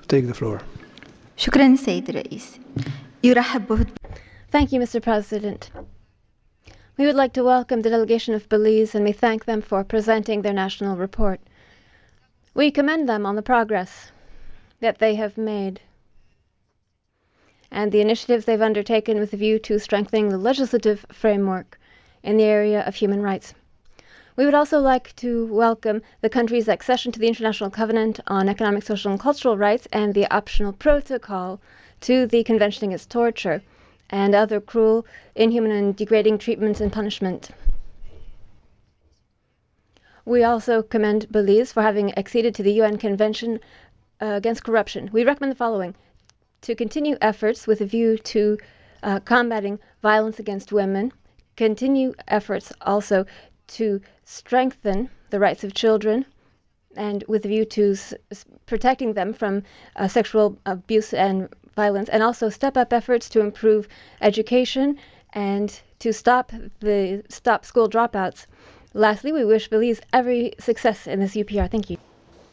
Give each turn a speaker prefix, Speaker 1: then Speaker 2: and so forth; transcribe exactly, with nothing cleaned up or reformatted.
Speaker 1: take the floor.
Speaker 2: شكرا سيد الرئيس. يرحب به.
Speaker 3: Thank you, Mister President. We would like to welcome the delegation of Belize, and we thank them for presenting their national report. We commend them on the progress that they have made and the initiatives they've undertaken with a view to strengthening the legislative framework in the area of human rights. We would also like to welcome the country's accession to the International Covenant on Economic, Social and Cultural Rights and the optional protocol to the Convention Against Torture and other cruel, inhuman and degrading treatments and punishment. We also commend Belize for having acceded to the U N Convention uh, Against Corruption. We recommend the following: to continue efforts with a view to uh, combating violence against women, continue efforts also to strengthen the rights of children, and with a view to s- protecting them from uh, sexual abuse and violence, and also step up efforts to improve education and to stop the stop school dropouts. Lastly, we wish Belize every success in this U P R. Thank you.